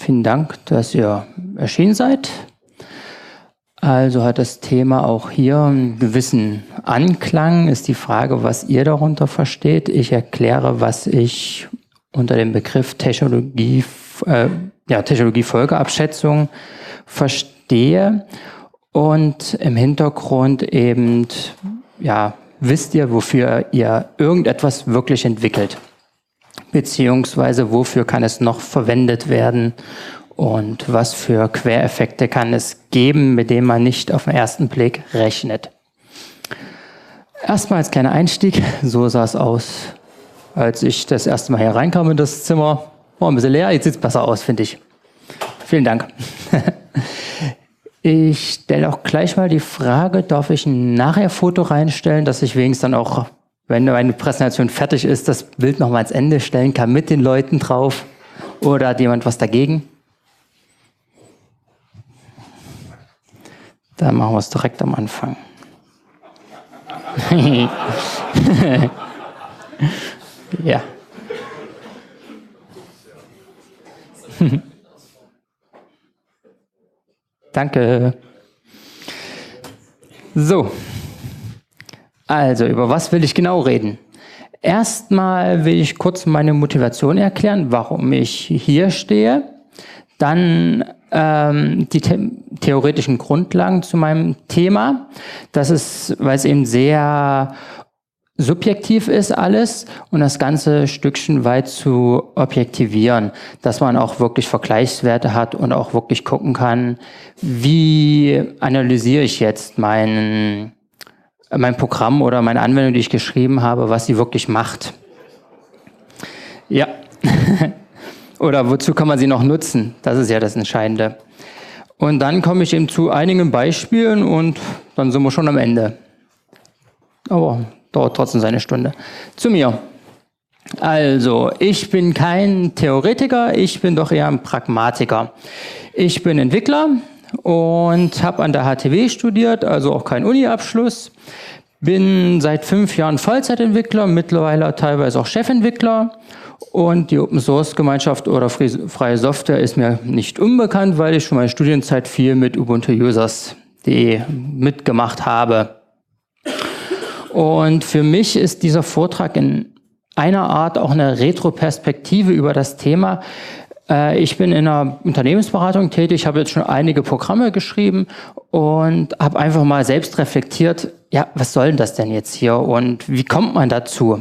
vielen Dank, dass ihr erschienen seid. Also hat das Thema auch hier einen gewissen Anklang. Ist die Frage, was ihr darunter versteht. Ich erkläre, was ich unter dem Begriff Technologie-Folgeabschätzung verstehe. Und im Hintergrund eben, ja, wisst ihr, wofür ihr irgendetwas wirklich entwickelt. Beziehungsweise wofür kann es noch verwendet werden und was für Quereffekte kann es geben, mit denen man nicht auf den ersten Blick rechnet. Erstmal als kleiner Einstieg, so sah es aus, als ich das erste Mal hier reinkam in das Zimmer. War ein bisschen leer, jetzt sieht es besser aus, finde ich. Vielen Dank. Ich stelle auch gleich mal die Frage, darf ich ein Nachher-Foto reinstellen, dass ich wenigstens dann auch, wenn meine Präsentation fertig ist, das Bild nochmal ans Ende stellen kann mit den Leuten drauf? Oder hat jemand was dagegen? Dann machen wir es direkt am Anfang. Ja. Danke. So. Also, über was will ich genau reden? Erstmal will ich kurz meine Motivation erklären, warum ich hier stehe. Dann die theoretischen Grundlagen zu meinem Thema. Das ist, weil es eben sehr subjektiv ist alles und das Ganze Stückchen weit zu objektivieren, dass man auch wirklich Vergleichswerte hat und auch wirklich gucken kann, wie analysiere ich jetzt mein Programm oder meine Anwendung, die ich geschrieben habe, was sie wirklich macht. Ja. Oder wozu kann man sie noch nutzen? Das ist ja das Entscheidende. Und dann komme ich eben zu einigen Beispielen und dann sind wir schon am Ende. Aber dauert trotzdem seine Stunde. Zu mir. Also, ich bin kein Theoretiker, ich bin doch eher ein Pragmatiker. Ich bin Entwickler und habe an der HTW studiert, also auch kein Uni-Abschluss. Bin seit 5 Jahren Vollzeitentwickler, mittlerweile teilweise auch Chefentwickler. Und die Open-Source-Gemeinschaft oder freie Software ist mir nicht unbekannt, weil ich schon meine Studienzeit viel mit Ubuntu-Users.de mitgemacht habe. Und für mich ist dieser Vortrag in einer Art auch eine Retroperspektive über das Thema. Ich bin in einer Unternehmensberatung tätig, habe jetzt schon einige Programme geschrieben und habe einfach mal selbst reflektiert, ja, was soll denn das denn jetzt hier und wie kommt man dazu?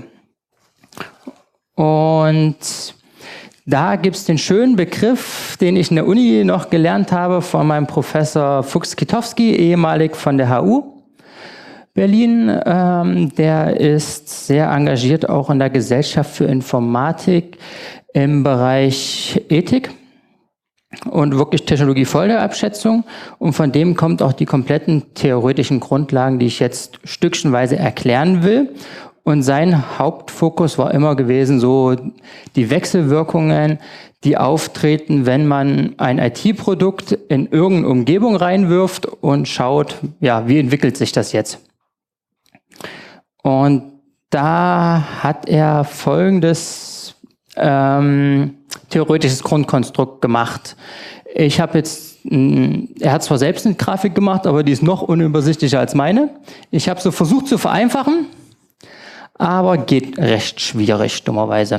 Und da gibt es den schönen Begriff, den ich in der Uni noch gelernt habe von meinem Professor Fuchs-Kitowski, ehemalig von der HU Berlin. Der ist sehr engagiert auch in der Gesellschaft für Informatik im Bereich Ethik und wirklich Technologie-Folgeabschätzung. Und von dem kommt auch die kompletten theoretischen Grundlagen, die ich jetzt stückchenweise erklären will. Und sein Hauptfokus war immer gewesen, so die Wechselwirkungen, die auftreten, wenn man ein IT-Produkt in irgendeine Umgebung reinwirft und schaut, ja, wie entwickelt sich das jetzt? Und da hat er folgendes theoretisches Grundkonstrukt gemacht. Ich habe jetzt, er hat zwar selbst eine Grafik gemacht, aber die ist noch unübersichtlicher als meine. Ich habe so versucht zu vereinfachen, aber geht recht schwierig, dummerweise.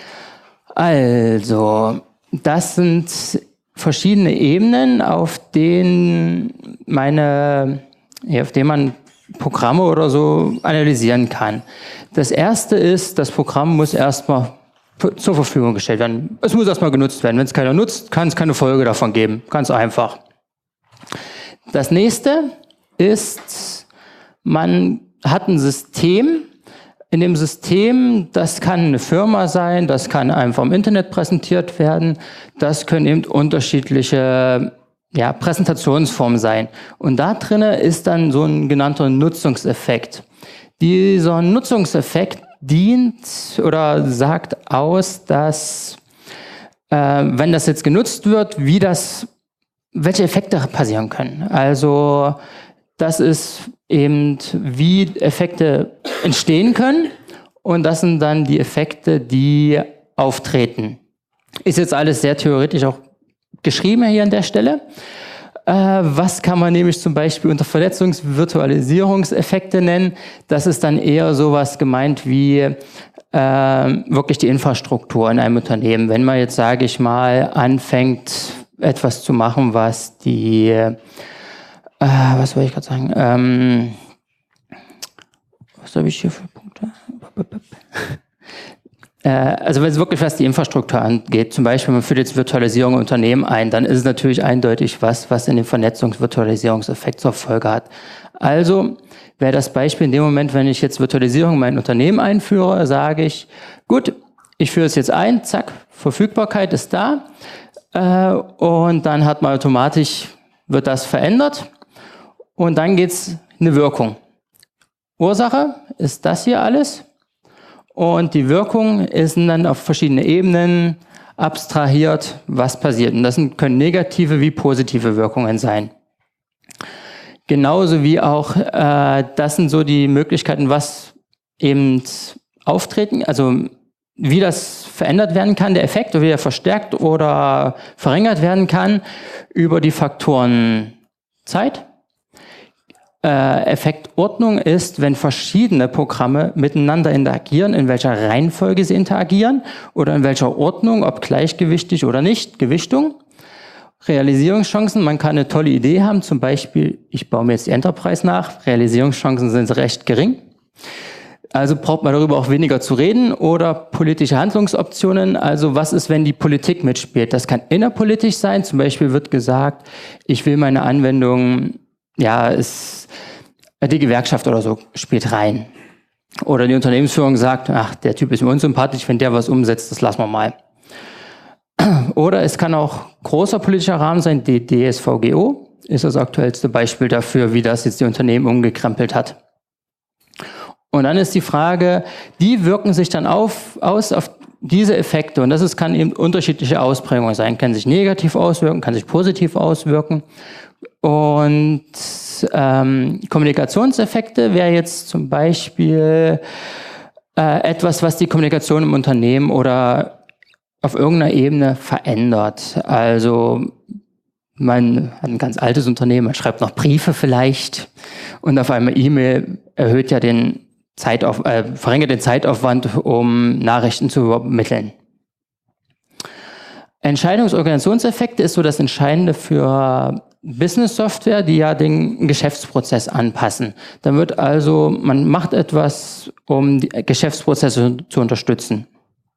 Also, das sind verschiedene Ebenen, auf denen man Programme oder so analysieren kann. Das erste ist, das Programm muss erstmal zur Verfügung gestellt werden. Es muss erstmal genutzt werden. Wenn es keiner nutzt, kann es keine Folge davon geben. Ganz einfach. Das nächste ist, man hat ein System. In dem System, das kann eine Firma sein, das kann einfach im Internet präsentiert werden, das können eben unterschiedliche Präsentationsformen sein. Und da drinne ist dann so ein genannter Nutzungseffekt. Dieser Nutzungseffekt dient oder sagt aus, dass wenn das jetzt genutzt wird, welche Effekte passieren können. Also das ist eben, wie Effekte entstehen können und das sind dann die Effekte, die auftreten. Ist jetzt alles sehr theoretisch, auch geschrieben hier an der Stelle. Was kann man nämlich zum Beispiel unter Vernetzungsvirtualisierungseffekte nennen? Das ist dann eher sowas gemeint wie wirklich die Infrastruktur in einem Unternehmen. Wenn man jetzt, sage ich mal, anfängt, etwas zu machen, was die, was wollte ich gerade sagen, was habe ich hier für Punkte? Also wenn es wirklich was die Infrastruktur angeht, zum Beispiel man führt jetzt Virtualisierung im Unternehmen ein, dann ist es natürlich eindeutig was in den Vernetzungsvirtualisierungseffekt zur Folge hat. Also wäre das Beispiel in dem Moment, wenn ich jetzt Virtualisierung in mein Unternehmen einführe, sage ich, gut, ich führe es jetzt ein, zack, Verfügbarkeit ist da und dann hat man automatisch, wird das verändert und dann geht es eine Wirkung. Ursache ist das hier alles. Und die Wirkung ist dann auf verschiedene Ebenen abstrahiert, was passiert. Und das können negative wie positive Wirkungen sein. Genauso wie auch, das sind so die Möglichkeiten, was eben auftreten, also wie das verändert werden kann, der Effekt, oder wie er verstärkt oder verringert werden kann über die Faktoren Zeit. Effektordnung ist, wenn verschiedene Programme miteinander interagieren, in welcher Reihenfolge sie interagieren oder in welcher Ordnung, ob gleichgewichtig oder nicht, Gewichtung. Realisierungschancen, man kann eine tolle Idee haben, zum Beispiel, ich baue mir jetzt die Enterprise nach, Realisierungschancen sind recht gering. Also braucht man darüber auch weniger zu reden oder politische Handlungsoptionen. Also was ist, wenn die Politik mitspielt? Das kann innerpolitisch sein, zum Beispiel wird gesagt, ich will meine Anwendung, ja, die Gewerkschaft oder so spielt rein. Oder die Unternehmensführung sagt, ach, der Typ ist mir unsympathisch, wenn der was umsetzt, das lassen wir mal. Oder es kann auch großer politischer Rahmen sein, die DSVGO ist das aktuellste Beispiel dafür, wie das jetzt die Unternehmen umgekrempelt hat. Und dann ist die Frage, die wirken sich dann aus auf diese Effekte. Und das kann eben unterschiedliche Ausprägungen sein. Kann sich negativ auswirken, kann sich positiv auswirken. Und Kommunikationseffekte wäre jetzt zum Beispiel etwas, was die Kommunikation im Unternehmen oder auf irgendeiner Ebene verändert. Also man hat ein ganz altes Unternehmen, man schreibt noch Briefe vielleicht und auf einmal E-Mail erhöht ja den verringert den Zeitaufwand, um Nachrichten zu übermitteln. Entscheidungsorganisationseffekte ist so das Entscheidende für Business-Software, die ja den Geschäftsprozess anpassen. Dann wird also, man macht etwas, um die Geschäftsprozesse zu unterstützen.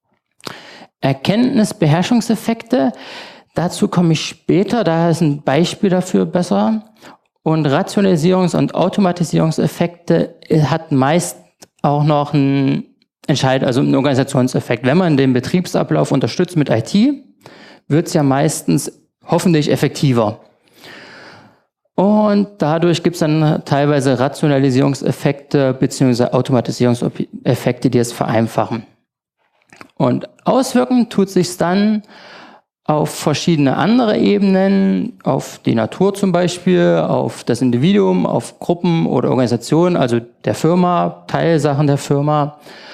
Erkenntnisbeherrschungseffekte, dazu komme ich später, da ist ein Beispiel dafür besser. Und Rationalisierungs- und Automatisierungseffekte hat meist auch noch einen einen Organisationseffekt. Wenn man den Betriebsablauf unterstützt mit IT, wird es ja meistens hoffentlich effektiver. Und dadurch gibt es dann teilweise Rationalisierungseffekte bzw. Automatisierungseffekte, die es vereinfachen. Und auswirken tut sich dann auf verschiedene andere Ebenen, auf die Natur zum Beispiel, auf das Individuum, auf Gruppen oder Organisationen, also der Firma, Teilsachen der Firma,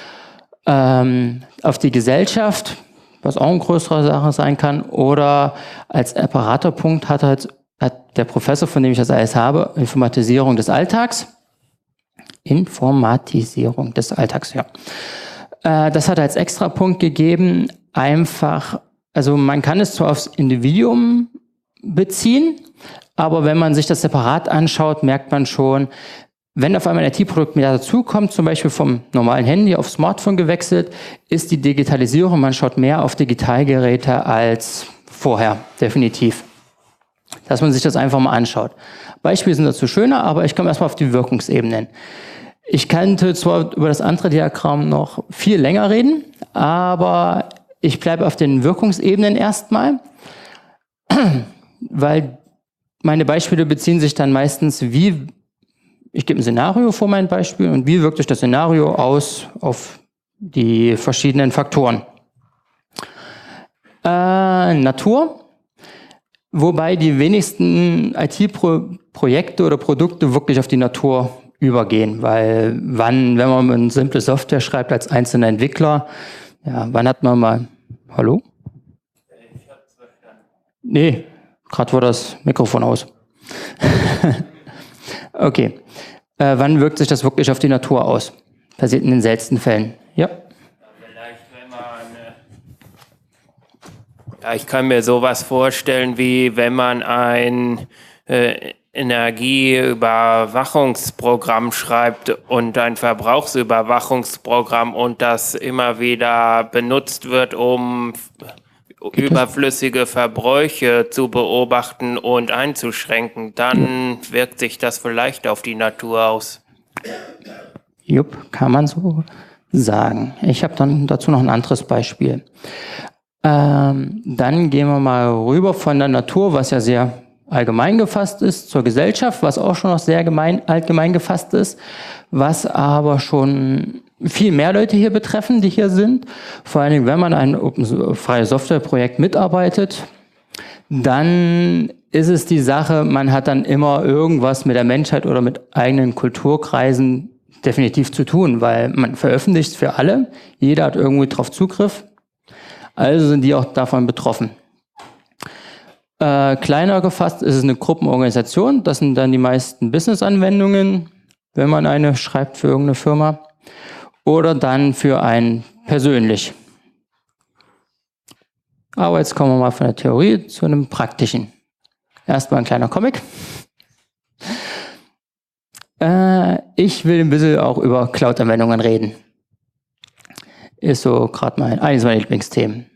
auf die Gesellschaft, was auch eine größere Sache sein kann, oder als Apparatorpunkt hat der Professor, von dem ich das alles habe, Informatisierung des Alltags. Informatisierung des Alltags, ja. Das hat als Extrapunkt gegeben, einfach, also man kann es zwar aufs Individuum beziehen, aber wenn man sich das separat anschaut, merkt man schon, wenn auf einmal ein IT-Produkt mehr dazukommt, zum Beispiel vom normalen Handy auf Smartphone gewechselt, ist die Digitalisierung, man schaut mehr auf Digitalgeräte als vorher, definitiv. Dass man sich das einfach mal anschaut. Beispiele sind dazu schöner, aber ich komme erstmal auf die Wirkungsebenen. Ich könnte zwar über das andere Diagramm noch viel länger reden, aber ich bleibe auf den Wirkungsebenen erstmal, weil meine Beispiele beziehen sich dann meistens, ich gebe ein Szenario vor mein Beispiel und wie wirkt sich das Szenario aus auf die verschiedenen Faktoren. Natur, wobei die wenigsten IT-Projekte oder Produkte wirklich auf die Natur übergehen, weil wenn man eine simple Software schreibt als einzelner Entwickler, ja, wann hat man mal, hallo? Nee, gerade war das Mikrofon aus. Okay. Wann wirkt sich das wirklich auf die Natur aus? Passiert in den seltensten Fällen. Ja. Vielleicht, ich kann mir sowas vorstellen, wie wenn man ein Energieüberwachungsprogramm schreibt und ein Verbrauchsüberwachungsprogramm und das immer wieder benutzt wird, um überflüssige Verbräuche zu beobachten und einzuschränken, dann wirkt sich das vielleicht auf die Natur aus. Jupp, kann man so sagen. Ich habe dann dazu noch ein anderes Beispiel. Dann gehen wir mal rüber von der Natur, was ja sehr allgemein gefasst ist, zur Gesellschaft, was auch schon noch sehr allgemein gefasst ist, was aber schon viel mehr Leute hier betreffen, die hier sind. Vor allen Dingen, wenn man ein freie Softwareprojekt mitarbeitet, dann ist es die Sache, man hat dann immer irgendwas mit der Menschheit oder mit eigenen Kulturkreisen definitiv zu tun, weil man veröffentlicht für alle, jeder hat irgendwie drauf Zugriff, also sind die auch davon betroffen. Kleiner gefasst ist es eine Gruppenorganisation, das sind dann die meisten Business-Anwendungen, wenn man eine schreibt für irgendeine Firma, oder dann für einen persönlich. Aber jetzt kommen wir mal von der Theorie zu einem praktischen. Erstmal ein kleiner Comic. Ich will ein bisschen auch über Cloud-Anwendungen reden. Ist so gerade eines meiner Lieblingsthemen.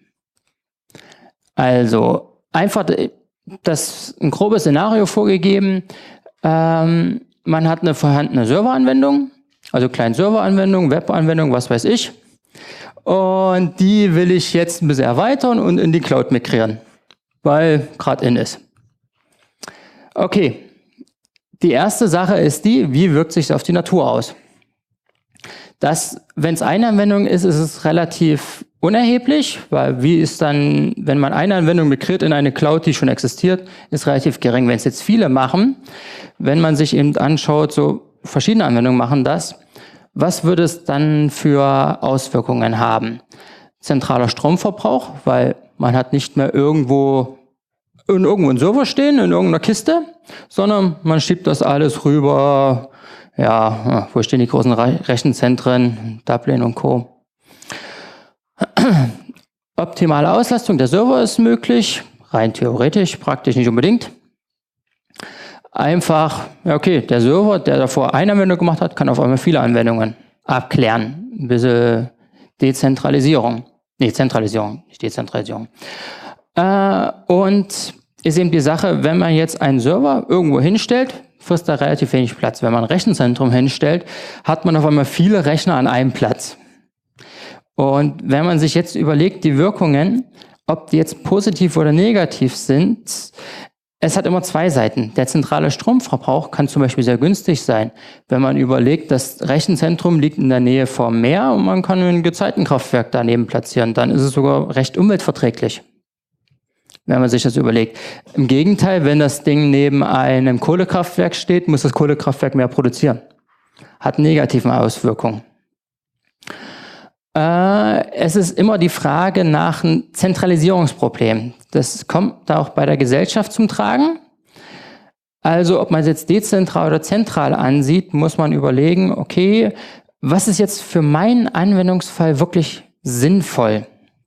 Also einfach ein grobes Szenario vorgegeben. Man hat eine vorhandene Serveranwendung, also kleine Serveranwendung, Webanwendung, was weiß ich. Und die will ich jetzt ein bisschen erweitern und in die Cloud migrieren, weil gerade in ist. Okay, die erste Sache ist wie wirkt sich das auf die Natur aus? Wenn es eine Anwendung ist, ist es relativ unerheblich, weil wie ist dann, wenn man eine Anwendung migriert in eine Cloud, die schon existiert, ist relativ gering. Wenn es jetzt viele machen, wenn man sich eben anschaut, so verschiedene Anwendungen machen das, was würde es dann für Auswirkungen haben? Zentraler Stromverbrauch, weil man hat nicht mehr irgendwo einen Server stehen, in irgendeiner Kiste, sondern man schiebt das alles rüber. Ja, wo stehen die großen Rechenzentren, Dublin und Co. Optimale Auslastung der Server ist möglich, rein theoretisch, praktisch nicht unbedingt. Einfach, ja okay, der Server, der davor eine Anwendung gemacht hat, kann auf einmal viele Anwendungen abklären. Ein bisschen Dezentralisierung. Nee, Zentralisierung, nicht Dezentralisierung. Und ist eben die Sache, wenn man jetzt einen Server irgendwo hinstellt, frisst er relativ wenig Platz. Wenn man ein Rechenzentrum hinstellt, hat man auf einmal viele Rechner an einem Platz. Und wenn man sich jetzt überlegt, die Wirkungen, ob die jetzt positiv oder negativ sind, es hat immer zwei Seiten. Der zentrale Stromverbrauch kann zum Beispiel sehr günstig sein, wenn man überlegt, das Rechenzentrum liegt in der Nähe vom Meer und man kann ein Gezeitenkraftwerk daneben platzieren. Dann ist es sogar recht umweltverträglich, wenn man sich das überlegt. Im Gegenteil, wenn das Ding neben einem Kohlekraftwerk steht, muss das Kohlekraftwerk mehr produzieren. Hat negative Auswirkungen. Es ist immer die Frage nach einem Zentralisierungsproblem. Das kommt da auch bei der Gesellschaft zum Tragen. Also ob man es jetzt dezentral oder zentral ansieht, muss man überlegen, okay, was ist jetzt für meinen Anwendungsfall wirklich sinnvoll?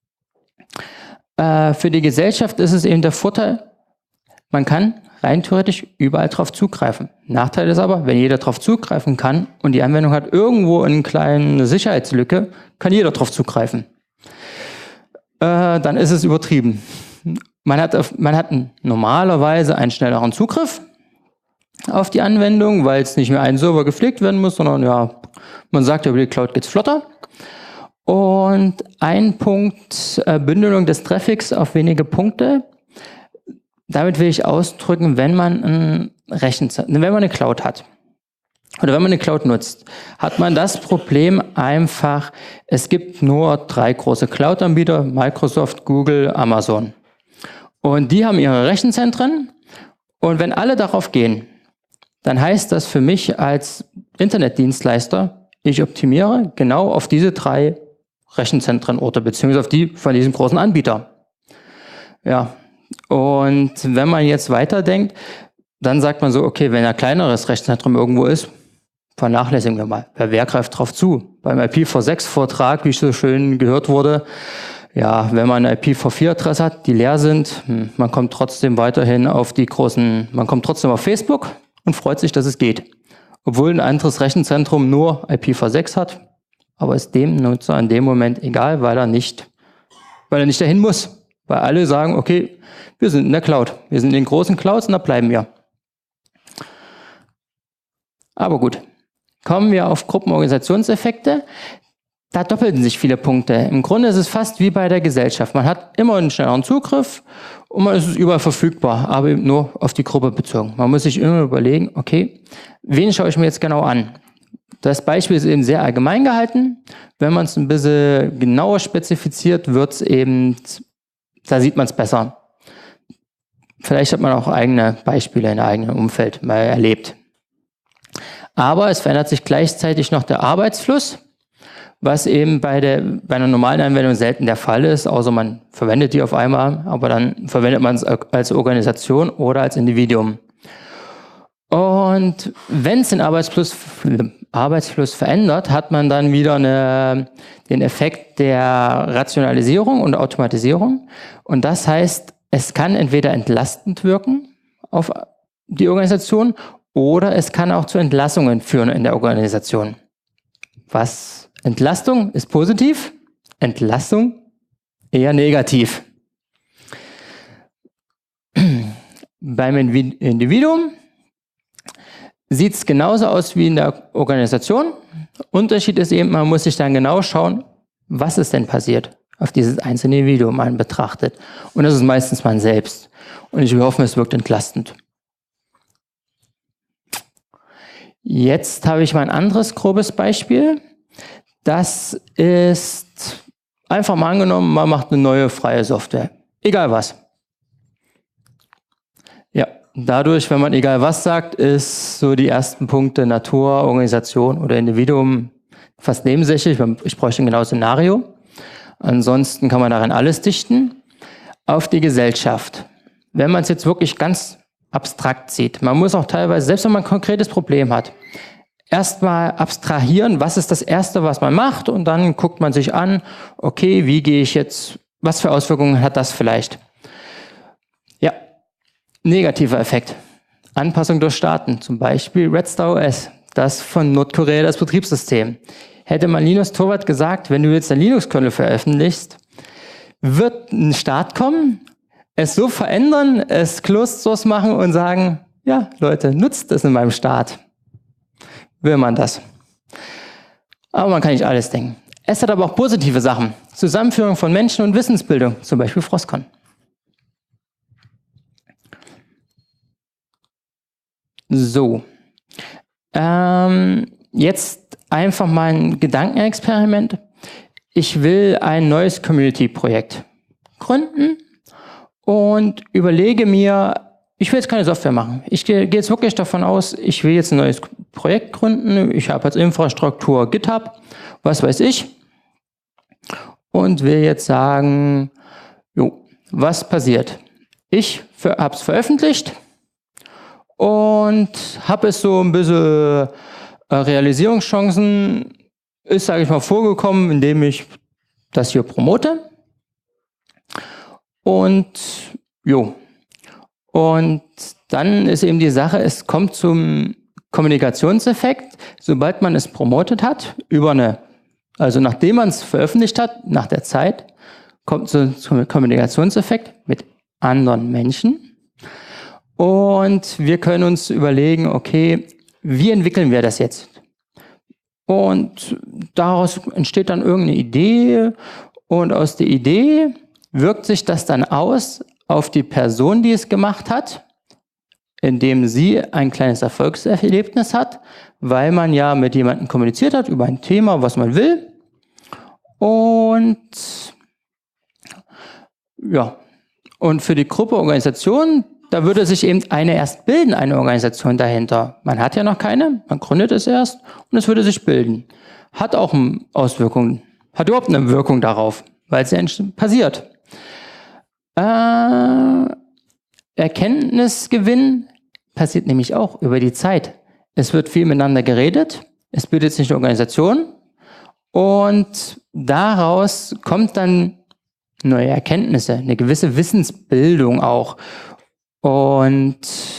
Für die Gesellschaft ist es eben der Vorteil, man kann rein theoretisch überall drauf zugreifen. Nachteil ist aber, wenn jeder drauf zugreifen kann und die Anwendung hat irgendwo eine kleine Sicherheitslücke, kann jeder drauf zugreifen. Dann ist es übertrieben. Man hat normalerweise einen schnelleren Zugriff auf die Anwendung, weil es nicht mehr ein Server gepflegt werden muss, sondern ja, man sagt, über die Cloud geht's flotter. Und ein Punkt, Bündelung des Traffics auf wenige Punkte. Damit will ich ausdrücken, wenn man eine Cloud hat oder wenn man eine Cloud nutzt, hat man das Problem einfach, es gibt nur 3 große Cloud-Anbieter, Microsoft, Google, Amazon. Und die haben ihre Rechenzentren und wenn alle darauf gehen, dann heißt das für mich als Internetdienstleister, ich optimiere genau auf diese 3 Rechenzentrenorte, beziehungsweise auf die von diesem großen Anbieter. Ja, Und wenn man jetzt weiterdenkt, dann sagt man so, okay, wenn ein kleineres Rechenzentrum irgendwo ist, vernachlässigen wir mal. Wer greift drauf zu? Beim IPv6-Vortrag, wie so schön gehört wurde, ja, wenn man eine IPv4-Adresse hat, die leer sind, man kommt trotzdem weiterhin auf man kommt trotzdem auf Facebook und freut sich, dass es geht. Obwohl ein anderes Rechenzentrum nur IPv6 hat, aber ist dem Nutzer in dem Moment egal, weil er nicht dahin muss. Weil alle sagen, okay, wir sind in der Cloud. Wir sind in den großen Clouds und da bleiben wir. Aber gut, kommen wir auf Gruppenorganisationseffekte. Da doppelten sich viele Punkte. Im Grunde ist es fast wie bei der Gesellschaft. Man hat immer einen schnelleren Zugriff und man ist überall verfügbar, aber eben nur auf die Gruppe bezogen. Man muss sich immer überlegen, okay, wen schaue ich mir jetzt genau an? Das Beispiel ist eben sehr allgemein gehalten. Wenn man es ein bisschen genauer spezifiziert, wird es eben, da sieht man es besser. Vielleicht hat man auch eigene Beispiele in eigenem Umfeld mal erlebt. Aber es verändert sich gleichzeitig noch der Arbeitsfluss, was eben bei einer normalen Anwendung selten der Fall ist, außer man verwendet die auf einmal, aber dann verwendet man es als Organisation oder als Individuum. Und wenn es den Arbeitsfluss verändert, hat man dann wieder den Effekt der Rationalisierung und Automatisierung. Und das heißt, es kann entweder entlastend wirken auf die Organisation oder es kann auch zu Entlassungen führen in der Organisation. Entlastung ist positiv, Entlassung eher negativ. Beim Individuum sieht es genauso aus wie in der Organisation. Unterschied ist eben, man muss sich dann genau schauen, was ist denn passiert, auf dieses einzelne Individuum man betrachtet. Und das ist meistens man selbst. Und ich hoffe, es wirkt entlastend. Jetzt habe ich mal ein anderes grobes Beispiel. Das ist einfach mal angenommen, man macht eine neue freie Software. Egal was. Ja, dadurch, wenn man egal was sagt, ist so die ersten Punkte Natur, Organisation oder Individuum fast nebensächlich. Ich bräuchte ein genaues Szenario. Ansonsten kann man daran alles dichten. Auf die Gesellschaft. Wenn man es jetzt wirklich ganz abstrakt sieht, man muss auch teilweise, selbst wenn man ein konkretes Problem hat, erstmal abstrahieren, was ist das Erste, was man macht, und dann guckt man sich an, okay, wie gehe ich jetzt, was für Auswirkungen hat das vielleicht? Ja, negativer Effekt. Anpassung durch Staaten, zum Beispiel Red Star OS, das von Nordkorea das Betriebssystem. Hätte man Linus Torvald gesagt, wenn du jetzt ein Linux-Kernel veröffentlichst, wird ein Staat kommen, es so verändern, es Closed Source machen und sagen, ja, Leute, nutzt das in meinem Staat. Will man das. Aber man kann nicht alles denken. Es hat aber auch positive Sachen. Zusammenführung von Menschen und Wissensbildung, zum Beispiel Frostcon. So. Jetzt einfach mal ein Gedankenexperiment. Ich will ein neues Community-Projekt gründen und überlege mir, ich will jetzt keine Software machen. Ich gehe jetzt wirklich davon aus, ich will jetzt ein neues Projekt gründen. Ich habe als Infrastruktur GitHub, was weiß ich. Und will jetzt sagen, jo, was passiert? Ich habe es veröffentlicht und habe es so ein bisschen Realisierungschancen, ist, sage ich mal, vorgekommen, indem ich das hier promote. Und jo. Und dann ist eben die Sache, es kommt zum Kommunikationseffekt, sobald man es promotet hat, also nachdem man es veröffentlicht hat, nach der Zeit, kommt es zum Kommunikationseffekt mit anderen Menschen. Und wir können uns überlegen, okay, wie entwickeln wir das jetzt? Und daraus entsteht dann irgendeine Idee, und aus der Idee wirkt sich das dann aus auf die Person, die es gemacht hat, indem sie ein kleines Erfolgserlebnis hat, weil man ja mit jemandem kommuniziert hat über ein Thema, was man will. Und ja, und für die Gruppe Organisation, da würde sich eben erst bilden, eine Organisation dahinter. Man hat ja noch keine, man gründet es erst und es würde sich bilden. Hat auch Auswirkungen, hat überhaupt eine Wirkung darauf, weil es ja passiert. Erkenntnisgewinn passiert nämlich auch über die Zeit. Es wird viel miteinander geredet, es bildet sich eine Organisation und daraus kommt dann neue Erkenntnisse, eine gewisse Wissensbildung auch. Und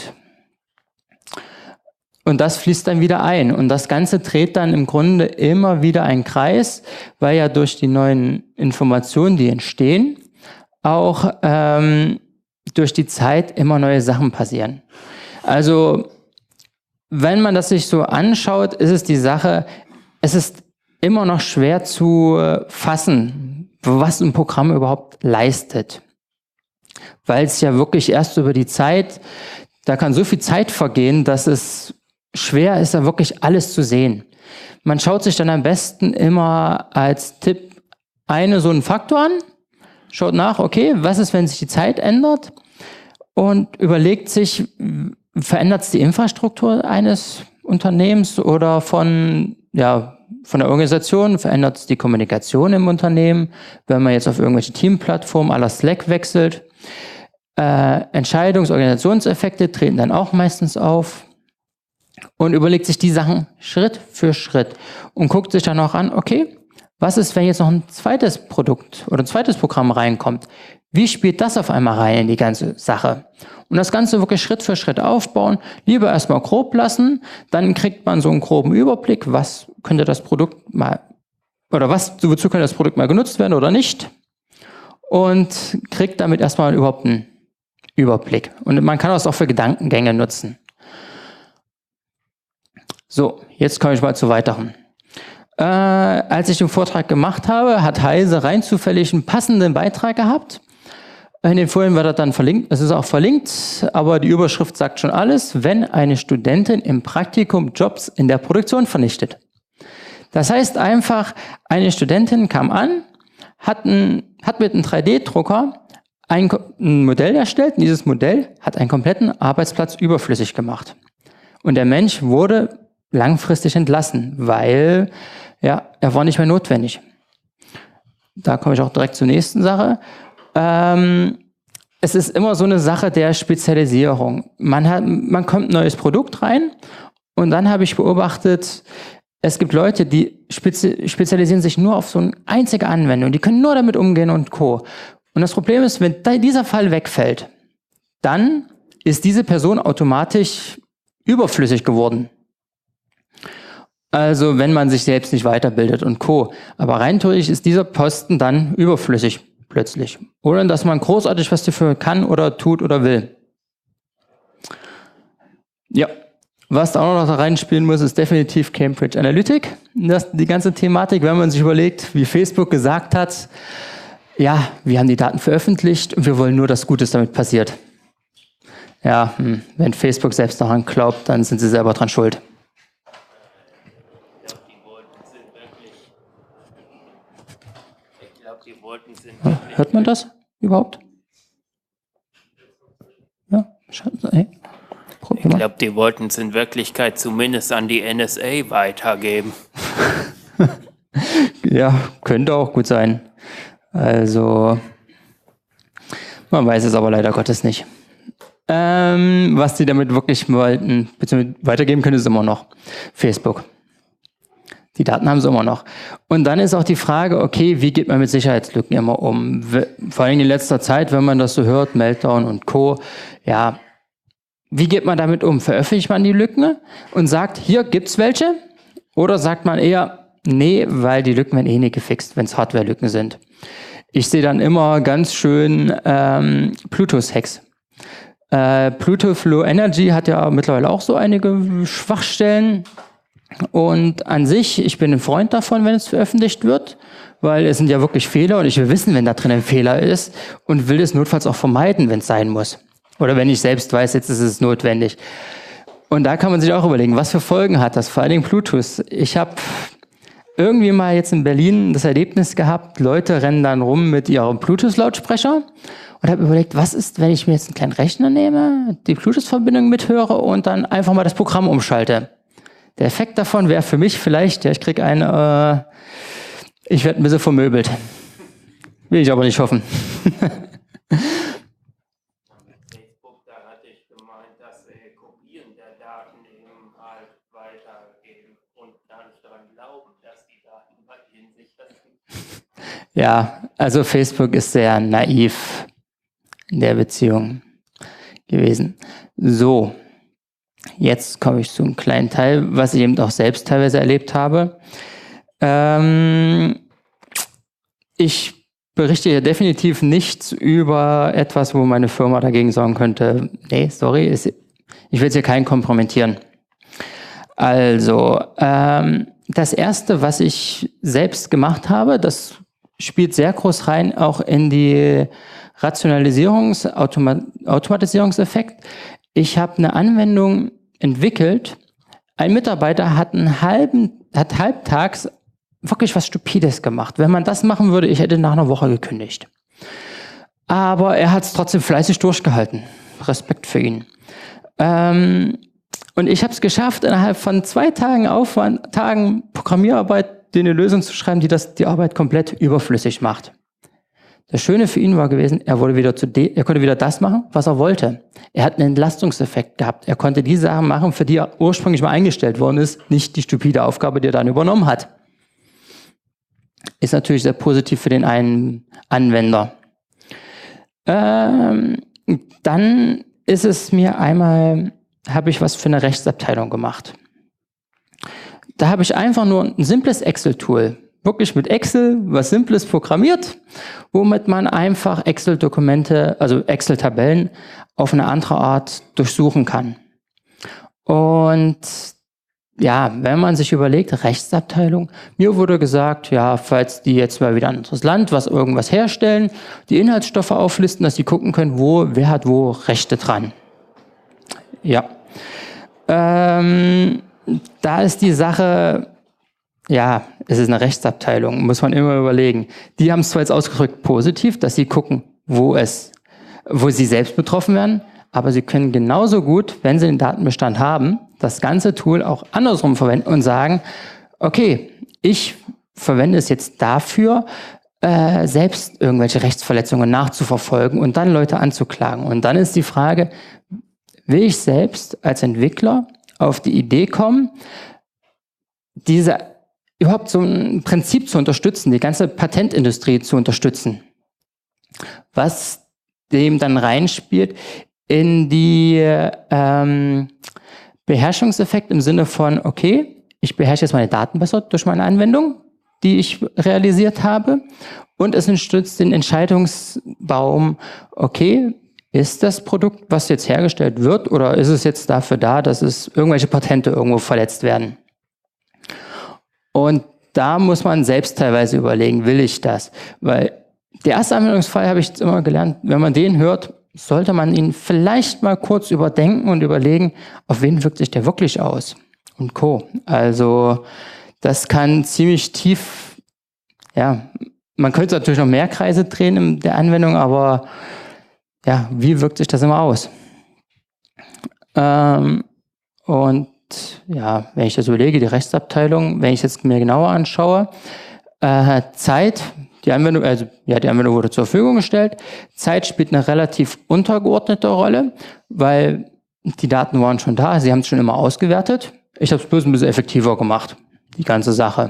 das fließt dann wieder ein. Und das Ganze dreht dann im Grunde immer wieder einen Kreis, weil ja durch die neuen Informationen, die entstehen, auch durch die Zeit immer neue Sachen passieren. Also, wenn man das sich so anschaut, ist es die Sache, es ist immer noch schwer zu fassen, was ein Programm überhaupt leistet. Weil es ja wirklich erst über die Zeit, da kann so viel Zeit vergehen, dass es schwer ist, da wirklich alles zu sehen. Man schaut sich dann am besten immer als Tipp so einen Faktor an, schaut nach, okay, was ist, wenn sich die Zeit ändert und überlegt sich, verändert es die Infrastruktur eines Unternehmens oder von der Organisation, verändert es die Kommunikation im Unternehmen, wenn man jetzt auf irgendwelche Teamplattformen à la Slack wechselt. Entscheidungs-, Organisationseffekte treten dann auch meistens auf und überlegt sich die Sachen Schritt für Schritt und guckt sich dann auch an, okay, was ist, wenn jetzt noch ein zweites Produkt oder ein zweites Programm reinkommt? Wie spielt das auf einmal rein in die ganze Sache? Und das Ganze wirklich Schritt für Schritt aufbauen, lieber erstmal grob lassen, dann kriegt man so einen groben Überblick, was könnte das Produkt mal, oder wozu könnte das Produkt mal genutzt werden oder nicht, und kriegt damit erstmal überhaupt einen Überblick. Und man kann das auch für Gedankengänge nutzen. So, jetzt komme ich mal zu weiteren. Als ich den Vortrag gemacht habe, hat Heise rein zufällig einen passenden Beitrag gehabt. In den Folien wird er dann verlinkt, es ist auch verlinkt, aber die Überschrift sagt schon alles: Wenn eine Studentin im Praktikum Jobs in der Produktion vernichtet. Das heißt einfach, eine Studentin kam an, hat mit einem 3D-Drucker ein Modell erstellt und dieses Modell hat einen kompletten Arbeitsplatz überflüssig gemacht. Und der Mensch wurde langfristig entlassen, weil er war nicht mehr notwendig. Da komme ich auch direkt zur nächsten Sache. Es ist immer so eine Sache der Spezialisierung. Man kommt ein neues Produkt rein und dann habe ich beobachtet, es gibt Leute, die spezialisieren sich nur auf so eine einzige Anwendung. Die können nur damit umgehen und Co. Und das Problem ist, wenn dieser Fall wegfällt, dann ist diese Person automatisch überflüssig geworden. Also wenn man sich selbst nicht weiterbildet und Co. Aber rein theoretisch ist dieser Posten dann überflüssig plötzlich. Ohne dass man großartig was dafür kann oder tut oder will. Ja, was da auch noch da reinspielen muss, ist definitiv Cambridge Analytica. Die ganze Thematik, wenn man sich überlegt, wie Facebook gesagt hat, ja, wir haben die Daten veröffentlicht und wir wollen nur, dass Gutes damit passiert. Ja, wenn Facebook selbst daran glaubt, dann sind sie selber dran schuld. Hört man das überhaupt? Ja, hey. Ich glaube, die wollten es in Wirklichkeit zumindest an die NSA weitergeben. Ja, könnte auch gut sein. Also, man weiß es aber leider Gottes nicht. Was die damit wirklich wollten, beziehungsweise weitergeben können, ist immer noch Facebook. Die Daten haben sie immer noch. Und dann ist auch die Frage, okay, wie geht man mit Sicherheitslücken immer um? Vor allem in letzter Zeit, wenn man das so hört, Meltdown und Co., ja, wie geht man damit um? Veröffentlicht man die Lücken und sagt, hier gibt's welche? Oder sagt man eher, nee, weil die Lücken werden eh nicht gefixt, wenn es Hardware-Lücken sind. Ich sehe dann immer ganz schön Bluetooth-Hacks. Bluetooth Low Energy hat ja mittlerweile auch so einige Schwachstellen. Und an sich, ich bin ein Freund davon, wenn es veröffentlicht wird, weil es sind ja wirklich Fehler und ich will wissen, wenn da drin ein Fehler ist und will es notfalls auch vermeiden, wenn es sein muss. Oder wenn ich selbst weiß, jetzt ist es notwendig. Und da kann man sich auch überlegen, was für Folgen hat das, vor allen Dingen Bluetooth. Ich habe irgendwie mal jetzt in Berlin das Erlebnis gehabt, Leute rennen dann rum mit ihrem Bluetooth-Lautsprecher und habe überlegt, was ist, wenn ich mir jetzt einen kleinen Rechner nehme, die Bluetooth-Verbindung mithöre und dann einfach mal das Programm umschalte. Der Effekt davon wäre für mich vielleicht, ja, ich werde ein bisschen vermöbelt. Will ich aber nicht hoffen. meint, dass Kopien der Daten eben halt weitergeben und gar nicht daran glauben, dass die Daten bei ihnen sicher sind. Ja, also Facebook ist sehr naiv in der Beziehung gewesen. So, jetzt komme ich zu einem kleinen Teil, was ich eben auch selbst teilweise erlebt habe. Ich berichte hier definitiv nichts über etwas, wo meine Firma dagegen sagen könnte, nee, sorry, ich will jetzt hier keinen kompromittieren. Also, das Erste, was ich selbst gemacht habe, das spielt sehr groß rein, auch in die Automatisierungseffekt. Ich habe eine Anwendung entwickelt. Ein Mitarbeiter hat halbtags wirklich was Stupides gemacht. Wenn man das machen würde, ich hätte nach einer Woche gekündigt. Aber er hat es trotzdem fleißig durchgehalten. Respekt für ihn. Und ich habe es geschafft, innerhalb von 2 Tagen Programmierarbeit, eine Lösung zu schreiben, die die Arbeit komplett überflüssig macht. Das Schöne für ihn war gewesen, er konnte wieder das machen, was er wollte. Er hat einen Entlastungseffekt gehabt. Er konnte die Sachen machen, für die er ursprünglich mal eingestellt worden ist, nicht die stupide Aufgabe, die er dann übernommen hat. Ist natürlich sehr positiv für den einen Anwender. Dann ist es mir habe ich was für eine Rechtsabteilung gemacht. Da habe ich einfach nur ein simples Excel-Tool, wirklich mit Excel, was Simples programmiert, womit man einfach Excel-Dokumente, also Excel-Tabellen auf eine andere Art durchsuchen kann. Und ja, wenn man sich überlegt, Rechtsabteilung, mir wurde gesagt, ja, falls die jetzt mal wieder ein anderes Land, irgendwas herstellen, die Inhaltsstoffe auflisten, dass die gucken können, wer hat wo Rechte dran. Ja. Da ist die Sache, ja, es ist eine Rechtsabteilung, muss man immer überlegen. Die haben es zwar jetzt ausgedrückt positiv, dass sie gucken, wo sie selbst betroffen werden, aber sie können genauso gut, wenn sie den Datenbestand haben, das ganze Tool auch andersrum verwenden und sagen, okay, ich verwende es jetzt dafür, selbst irgendwelche Rechtsverletzungen nachzuverfolgen und dann Leute anzuklagen. Und dann ist die Frage, will ich selbst als Entwickler auf die Idee kommen, überhaupt so ein Prinzip zu unterstützen, die ganze Patentindustrie zu unterstützen, was dem dann reinspielt in die Beherrschungseffekt im Sinne von, okay, ich beherrsche jetzt meine Daten besser durch meine Anwendung, die ich realisiert habe, und es unterstützt den Entscheidungsbaum, okay, ist das Produkt, was jetzt hergestellt wird, oder ist es jetzt dafür da, dass irgendwelche Patente irgendwo verletzt werden? Und da muss man selbst teilweise überlegen, will ich das? Weil der erste Anwendungsfall, habe ich jetzt immer gelernt, wenn man den hört, sollte man ihn vielleicht mal kurz überdenken und überlegen, auf wen wirkt sich der wirklich aus und Co. Also das kann ziemlich tief, ja, man könnte natürlich noch mehr Kreise drehen in der Anwendung, aber ja, wie wirkt sich das immer aus? Und ja, wenn ich das überlege, die Rechtsabteilung, wenn ich es jetzt mir genauer anschaue, Zeit, die Anwendung wurde zur Verfügung gestellt. Zeit spielt eine relativ untergeordnete Rolle, weil die Daten waren schon da, sie haben es schon immer ausgewertet. Ich habe es bloß ein bisschen effektiver gemacht, die ganze Sache.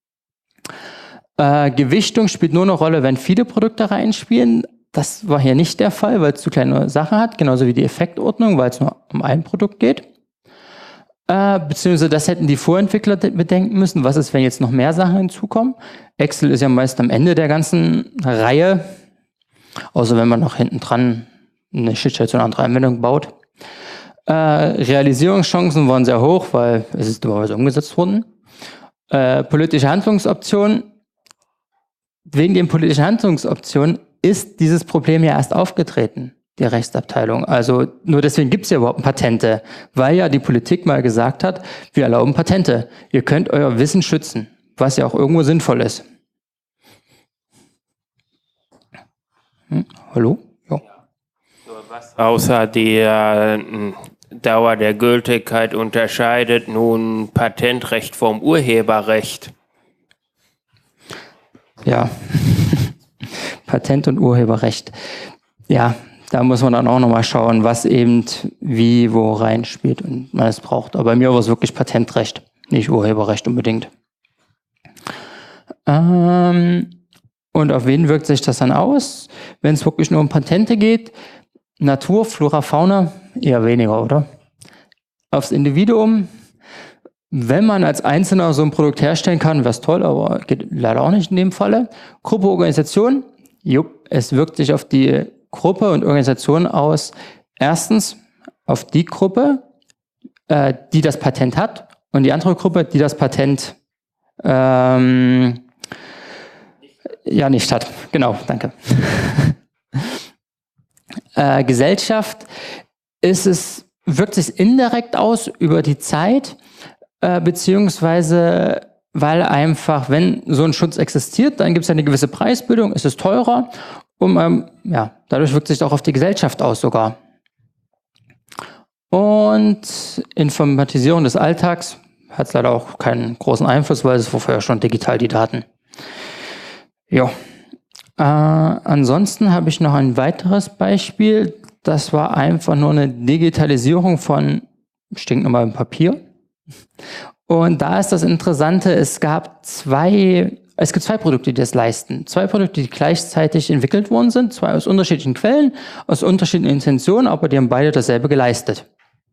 Gewichtung spielt nur eine Rolle, wenn viele Produkte reinspielen. Das war hier nicht der Fall, weil es zu kleine Sachen hat, genauso wie die Effektordnung, weil es nur um ein Produkt geht. Beziehungsweise das hätten die Vorentwickler bedenken müssen. Was ist, wenn jetzt noch mehr Sachen hinzukommen? Excel ist ja meist am Ende der ganzen Reihe, außer wenn man noch hinten dran eine Schnittstelle zu einer anderen Anwendung baut. Realisierungschancen waren sehr hoch, weil es ist dummerweise umgesetzt worden. Politische Handlungsoptionen. Wegen den politischen Handlungsoptionen ist dieses Problem ja erst aufgetreten, die Rechtsabteilung. Also nur deswegen gibt es ja überhaupt Patente, weil ja die Politik mal gesagt hat, wir erlauben Patente. Ihr könnt euer Wissen schützen, was ja auch irgendwo sinnvoll ist. Hallo? Ja. Was außer der Dauer der Gültigkeit unterscheidet nun Patentrecht vom Urheberrecht? Ja, Patent- und Urheberrecht. Ja, Da muss man dann auch nochmal schauen, was eben wie wo reinspielt und man es braucht. Aber bei mir war es wirklich Patentrecht, nicht Urheberrecht unbedingt. Und auf wen wirkt sich das dann aus? Wenn es wirklich nur um Patente geht, Natur, Flora, Fauna, eher weniger, oder? Aufs Individuum, wenn man als Einzelner so ein Produkt herstellen kann, wäre es toll, aber geht leider auch nicht in dem Falle. Gruppe, Organisation, es wirkt sich auf die Gruppe und Organisation aus. Erstens auf die Gruppe, die das Patent hat, und die andere Gruppe, die das Patent nicht hat. Genau, danke. Gesellschaft wirkt sich indirekt aus über die Zeit, beziehungsweise weil einfach, wenn so ein Schutz existiert, dann gibt es eine gewisse Preisbildung, es ist teurer und dadurch wirkt sich auch auf die Gesellschaft aus sogar. Und Informatisierung des Alltags hat leider auch keinen großen Einfluss, weil es war vorher schon digital, die Daten. Ja. Ansonsten habe ich noch ein weiteres Beispiel. Das war einfach nur eine Digitalisierung von stinknormalem Papier. Und da ist das Interessante, es gibt zwei Produkte, die das leisten. Zwei Produkte, die gleichzeitig entwickelt worden sind, zwei aus unterschiedlichen Quellen, aus unterschiedlichen Intentionen, aber die haben beide dasselbe geleistet.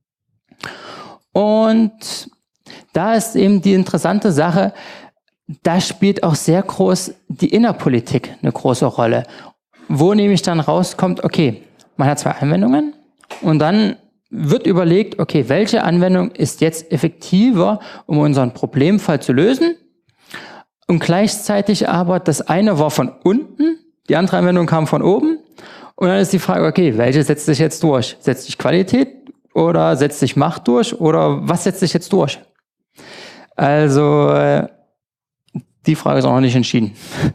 Und da ist eben die interessante Sache, da spielt auch sehr groß die Innerpolitik eine große Rolle. Wo nämlich dann rauskommt, okay, man hat zwei Anwendungen und dann wird überlegt, okay, welche Anwendung ist jetzt effektiver, um unseren Problemfall zu lösen? Und gleichzeitig aber, das eine war von unten, die andere Anwendung kam von oben. Und dann ist die Frage, okay, welche setzt sich jetzt durch? Setzt sich Qualität oder setzt sich Macht durch? Oder was setzt sich jetzt durch? Also, die Frage ist auch noch nicht entschieden,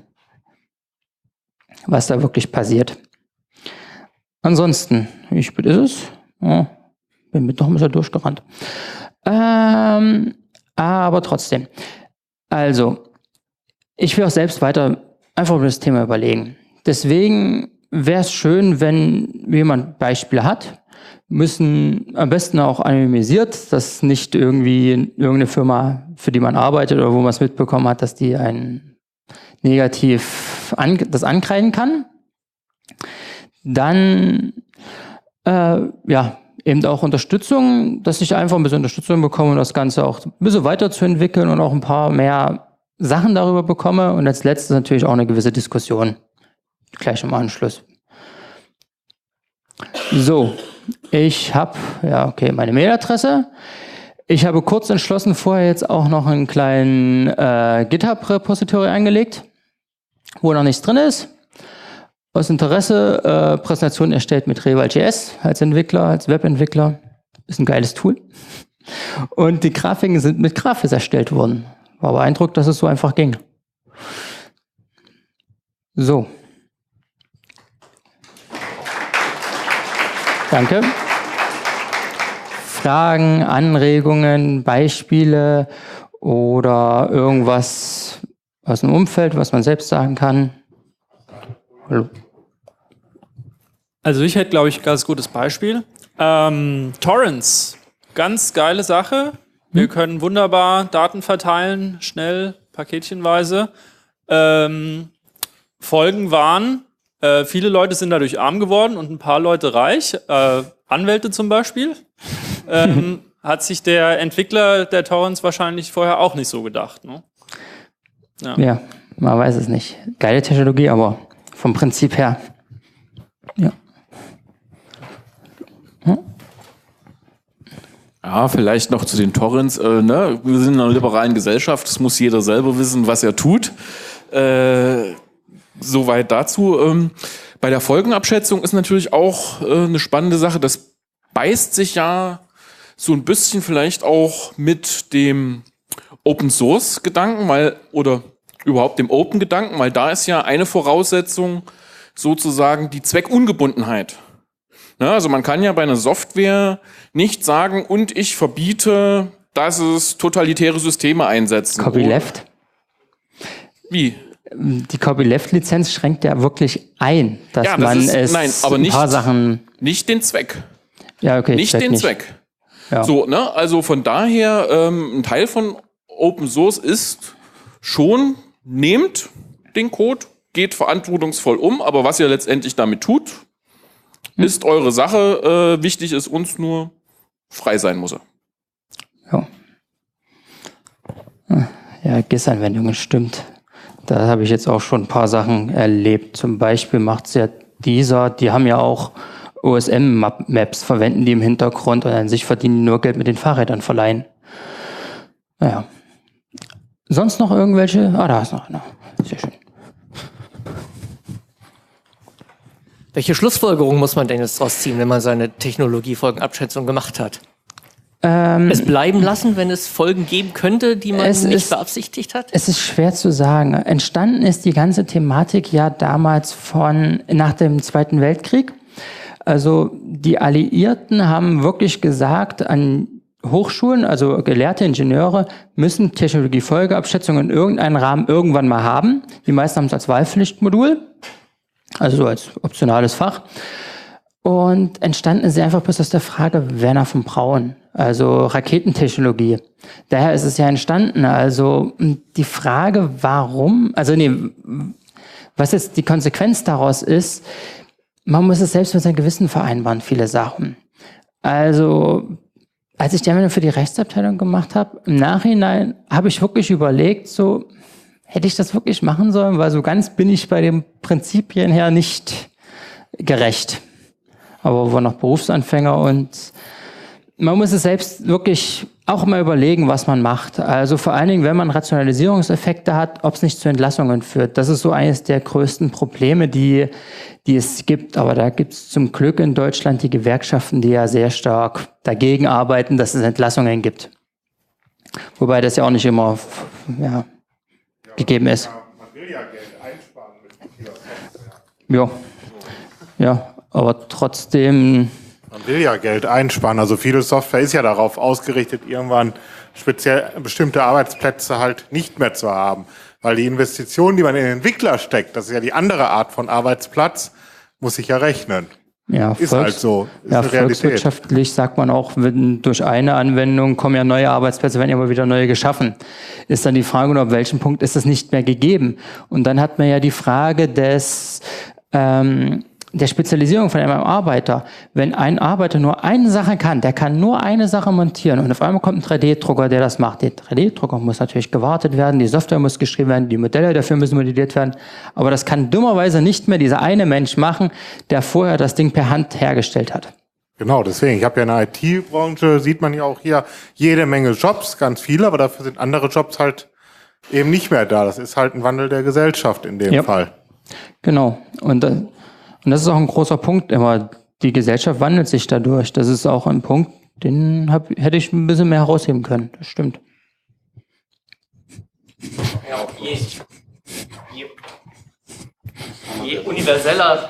was da wirklich passiert. Ansonsten, wie spät ist es? Oh, bin mit noch ein bisschen durchgerannt. Aber trotzdem. Also, ich will auch selbst weiter einfach über das Thema überlegen. Deswegen wäre es schön, wenn jemand Beispiele hat, müssen am besten auch anonymisiert, dass nicht irgendwie irgendeine Firma, für die man arbeitet oder wo man es mitbekommen hat, dass die einen negativ das ankreiden kann. Dann eben auch Unterstützung, dass ich einfach ein bisschen Unterstützung bekomme, um das Ganze auch ein bisschen weiterzuentwickeln und auch ein paar mehr Sachen darüber bekomme. Und als letztes natürlich auch eine gewisse Diskussion. Gleich im Anschluss. So, ich habe meine Mailadresse. Ich habe kurz entschlossen vorher jetzt auch noch einen kleinen GitHub-Repository angelegt, wo noch nichts drin ist. Aus Interesse, Präsentation erstellt mit Reval.js als Entwickler, als Webentwickler. Ist ein geiles Tool. Und die Grafiken sind mit Grafis erstellt worden. War beeindruckt, dass es so einfach ging. So. Danke. Fragen, Anregungen, Beispiele oder irgendwas aus dem Umfeld, was man selbst sagen kann? Hallo. Also ich hätte, glaube ich, ein ganz gutes Beispiel. Torrents, ganz geile Sache. Wir können wunderbar Daten verteilen, schnell, paketchenweise. Folgen waren, viele Leute sind dadurch arm geworden und ein paar Leute reich. Anwälte zum Beispiel. Hat sich der Entwickler der Torrents wahrscheinlich vorher auch nicht so gedacht. Ne? Ja, man weiß es nicht. Geile Technologie, aber vom Prinzip her. Ja. Ja, vielleicht noch zu den Torrents. Wir sind in einer liberalen Gesellschaft, es muss jeder selber wissen, was er tut. Soweit dazu. Bei der Folgenabschätzung ist natürlich auch eine spannende Sache. Das beißt sich ja so ein bisschen vielleicht auch mit dem Open-Source-Gedanken, oder überhaupt dem Open-Gedanken, weil da ist ja eine Voraussetzung sozusagen die Zweckungebundenheit. Ja, also man kann ja bei einer Software nicht sagen, und ich verbiete, dass es totalitäre Systeme einsetzen. Copyleft? Wie? Die Copyleft-Lizenz schränkt ja wirklich ein, dass Ja, das man ist, es nein, aber ein paar Sachen... nicht den Zweck. Ja, okay. Nicht den Zweck. Ja. So, ne? Also von daher, ein Teil von Open Source ist schon, nehmt den Code, geht verantwortungsvoll um, aber was ihr letztendlich damit tut, ist eure Sache. Wichtig ist uns nur, frei sein muss er. Ja. Ja, GIS-Anwendungen, stimmt. Da habe ich jetzt auch schon ein paar Sachen erlebt. Zum Beispiel macht es ja die haben ja auch OSM-Maps, verwenden die im Hintergrund und an sich verdienen die nur Geld mit den Fahrrädern verleihen. Naja. Sonst noch irgendwelche? Ah, da ist noch einer. Sehr schön. Welche Schlussfolgerung muss man denn jetzt draus ziehen, wenn man seine Technologiefolgenabschätzung gemacht hat? Es bleiben lassen, wenn es Folgen geben könnte, die man nicht beabsichtigt hat? Es ist schwer zu sagen. Entstanden ist die ganze Thematik ja damals nach dem Zweiten Weltkrieg. Also die Alliierten haben wirklich gesagt, an Hochschulen, also gelehrte Ingenieure, müssen Technologiefolgeabschätzungen in irgendeinem Rahmen irgendwann mal haben. Die meisten haben es als Wahlpflichtmodul, also so als optionales Fach. Und entstanden ist sie einfach bloß aus der Frage Werner von Braun, also Raketentechnologie. Daher ist es ja entstanden. Also die Frage, was jetzt die Konsequenz daraus ist, man muss es selbst mit seinem Gewissen vereinbaren, viele Sachen. Also als ich die Anwendung für die Rechtsabteilung gemacht habe, im Nachhinein habe ich wirklich überlegt, so hätte ich das wirklich machen sollen, weil so ganz bin ich bei den Prinzipien her nicht gerecht. Aber wir waren noch Berufsanfänger und man muss es selbst wirklich auch mal überlegen, was man macht. Also vor allen Dingen, wenn man Rationalisierungseffekte hat, ob es nicht zu Entlassungen führt. Das ist so eines der größten Probleme, die es gibt. Aber da gibt es zum Glück in Deutschland die Gewerkschaften, die ja sehr stark dagegen arbeiten, dass es Entlassungen gibt. Wobei das ja auch nicht immer gegeben ist. Man will ja Geld einsparen mit dieser Software. Ja, aber trotzdem... Man will ja Geld einsparen. Also viele Software ist ja darauf ausgerichtet, irgendwann speziell bestimmte Arbeitsplätze halt nicht mehr zu haben. Weil die Investition, die man in den Entwickler steckt, das ist ja die andere Art von Arbeitsplatz, muss sich ja rechnen. Ja, ist halt so. Ist ja, eine Realität. volkswirtschaftlich sagt man auch, durch eine Anwendung kommen ja neue Arbeitsplätze, werden ja immer wieder neue geschaffen. Ist dann die Frage, nur ab welchem Punkt ist das nicht mehr gegeben? Und dann hat man ja die Frage der Spezialisierung von einem Arbeiter. Wenn ein Arbeiter nur eine Sache kann, der kann nur eine Sache montieren und auf einmal kommt ein 3D-Drucker, der das macht. Der 3D-Drucker muss natürlich gewartet werden, die Software muss geschrieben werden, die Modelle dafür müssen modelliert werden. Aber das kann dummerweise nicht mehr dieser eine Mensch machen, der vorher das Ding per Hand hergestellt hat. Genau, deswegen. Ich habe ja in der IT-Branche, sieht man ja auch hier jede Menge Jobs, ganz viele, aber dafür sind andere Jobs halt eben nicht mehr da. Das ist halt ein Wandel der Gesellschaft in dem Fall. Genau. Und das ist auch ein großer Punkt immer. Die Gesellschaft wandelt sich dadurch. Das ist auch ein Punkt, den hätte ich ein bisschen mehr herausheben können. Das stimmt. Ja, je universeller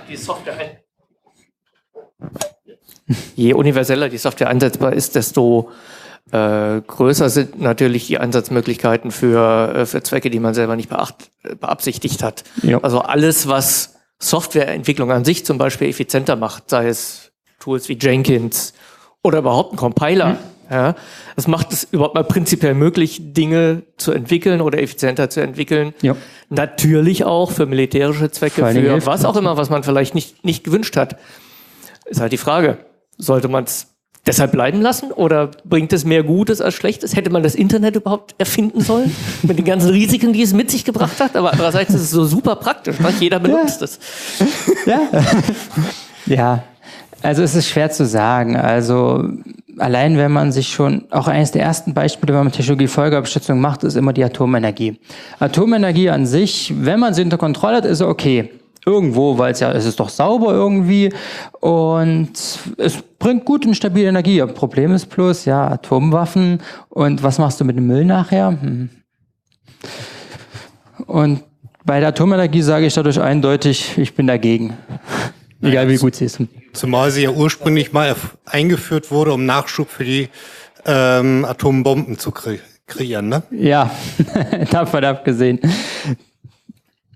die Software einsetzbar ist, desto größer sind natürlich die Einsatzmöglichkeiten für Zwecke, die man selber nicht beabsichtigt hat. Ja. Also alles, was Softwareentwicklung an sich zum Beispiel effizienter macht, sei es Tools wie Jenkins oder überhaupt ein Compiler. Ja, das macht es überhaupt mal prinzipiell möglich, Dinge zu entwickeln oder effizienter zu entwickeln. Ja. Natürlich auch für militärische Zwecke, für was auch immer, was man vielleicht nicht gewünscht hat. Ist halt die Frage, sollte man es deshalb bleiben lassen oder bringt es mehr Gutes als Schlechtes? Hätte man das Internet überhaupt erfinden sollen? Mit den ganzen Risiken, die es mit sich gebracht hat? Aber andererseits ist es so super praktisch, ne? Jeder benutzt es. Ja. Ja, also es ist schwer zu sagen. Also allein wenn man sich schon, auch eines der ersten Beispiele, wenn man Technologiefolgeabschätzung macht, ist immer die Atomenergie. Atomenergie an sich, wenn man sie unter Kontrolle hat, ist okay. Irgendwo, weil es ist doch sauber irgendwie und es bringt gut und stabile Energie. Das Problem ist bloß, Atomwaffen und was machst du mit dem Müll nachher? Und bei der Atomenergie sage ich dadurch eindeutig, ich bin dagegen. Egal wie gut sie ist. Zumal sie ja ursprünglich mal eingeführt wurde, um Nachschub für die Atombomben zu kreieren, ne? Ja, davon abgesehen.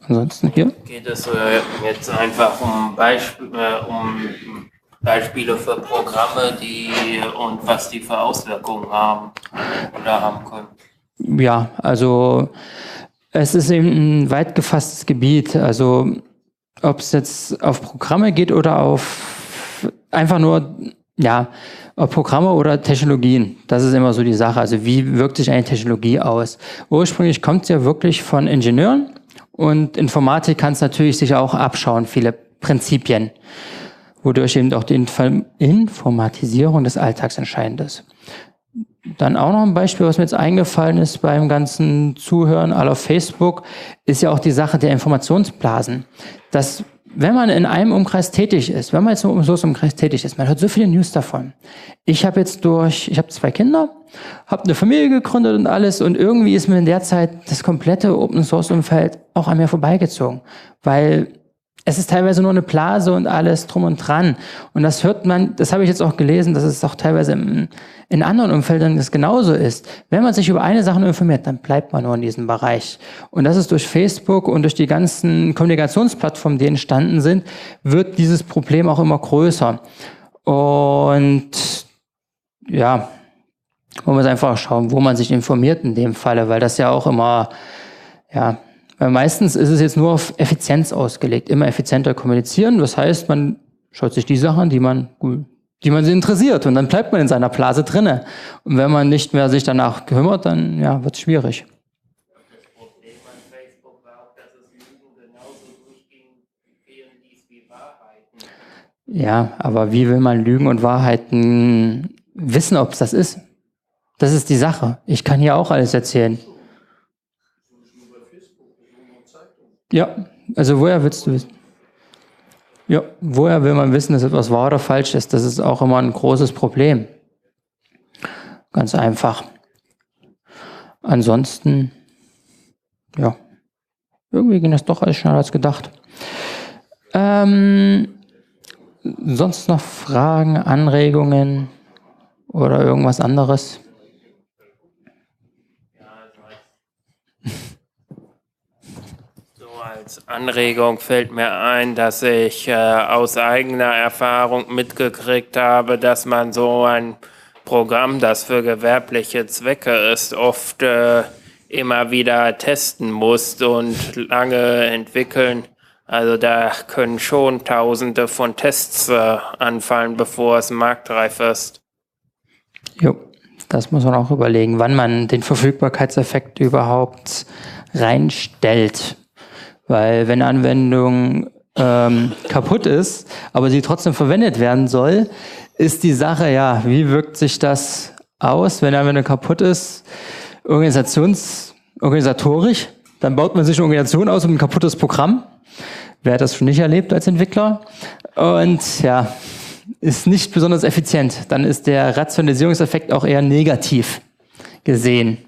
Ansonsten hier. Geht es jetzt einfach um Beispiele für Programme, und was die für Auswirkungen haben oder haben können? Ja, also es ist eben ein weit gefasstes Gebiet. Also ob es jetzt auf Programme geht oder auf einfach nur, ja, ob Programme oder Technologien. Das ist immer so die Sache. Also wie wirkt sich eine Technologie aus? Ursprünglich kommt es ja wirklich von Ingenieuren und Informatik kann es natürlich sich auch abschauen, viele Prinzipien, wodurch eben auch die Informatisierung des Alltags entscheidend ist. Dann auch noch ein Beispiel, was mir jetzt eingefallen ist beim ganzen Zuhören all auf Facebook, ist ja auch die Sache der Informationsblasen. Dass, wenn man in einem Umkreis tätig ist, wenn man jetzt im Umkreis tätig ist, man hört so viele News davon. Ich habe 2 Kinder, habe eine Familie gegründet und alles und irgendwie ist mir in der Zeit das komplette Open-Source-Umfeld auch an mir vorbeigezogen, weil es ist teilweise nur eine Blase und alles drum und dran. Und das hört man, das habe ich jetzt auch gelesen, dass es auch teilweise in anderen Umfeldern das genauso ist. Wenn man sich über eine Sache nur informiert, dann bleibt man nur in diesem Bereich. Und das ist durch Facebook und durch die ganzen Kommunikationsplattformen, die entstanden sind, wird dieses Problem auch immer größer. Und ja, man muss einfach schauen, wo man sich informiert in dem Falle, weil das ja auch immer, ja, weil meistens ist es jetzt nur auf Effizienz ausgelegt, immer effizienter kommunizieren. Das heißt, man schaut sich die Sachen an, die man sich interessiert und dann bleibt man in seiner Blase drinne. Und wenn man nicht mehr sich danach kümmert, dann ja, wird es schwierig. Das Problem an Facebook war auch, dass es Lügen genauso durchging, wie Wahrheiten. Ja, aber wie will man Lügen und Wahrheiten wissen, ob es das ist? Das ist die Sache. Ich kann hier auch alles erzählen. Ja, also woher willst du wissen? Ja, woher will man wissen, dass etwas wahr oder falsch ist? Das ist auch immer ein großes Problem. Ganz einfach. Ansonsten, ja, irgendwie ging das doch alles schneller als gedacht. Sonst noch Fragen, Anregungen oder irgendwas anderes? Als Anregung fällt mir ein, dass ich aus eigener Erfahrung mitgekriegt habe, dass man so ein Programm, das für gewerbliche Zwecke ist, oft immer wieder testen muss und lange entwickeln. Also da können schon Tausende von Tests anfallen, bevor es marktreif ist. Jo, das muss man auch überlegen, wann man den Verfügbarkeitseffekt überhaupt reinstellt. Weil wenn eine Anwendung kaputt ist, aber sie trotzdem verwendet werden soll, ist die Sache, ja, wie wirkt sich das aus, wenn eine Anwendung kaputt ist? Organisatorisch, dann baut man sich eine Organisation aus um ein kaputtes Programm. Wer hat das schon nicht erlebt als Entwickler? Und ja, ist nicht besonders effizient. Dann ist der Rationalisierungseffekt auch eher negativ gesehen.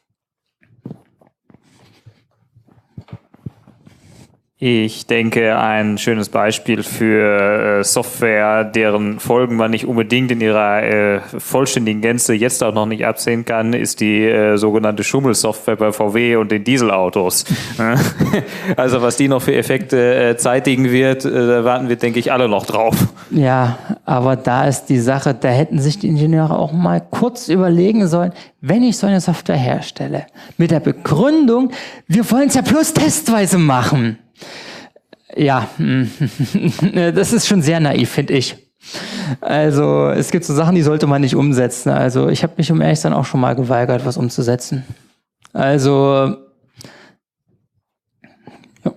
Ich denke, ein schönes Beispiel für Software, deren Folgen man nicht unbedingt in ihrer vollständigen Gänze jetzt auch noch nicht absehen kann, ist die sogenannte Schummelsoftware bei VW und den Dieselautos. Also was die noch für Effekte zeitigen wird, da warten wir, denke ich, alle noch drauf. Ja, aber da ist die Sache, da hätten sich die Ingenieure auch mal kurz überlegen sollen, wenn ich so eine Software herstelle, mit der Begründung, wir wollen es ja bloß testweise machen. Ja, das ist schon sehr naiv, finde ich. Also es gibt so Sachen, die sollte man nicht umsetzen. Also ich habe mich um ehrlich zu sein auch schon mal geweigert, was umzusetzen. Also ja.